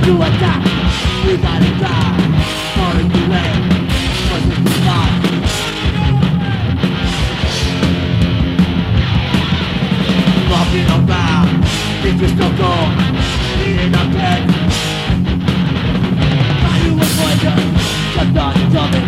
to attack. We gotta die, falling too late, versus the spot. Walking around, if you still go, eating up dead. How you avoid us, just not tell me.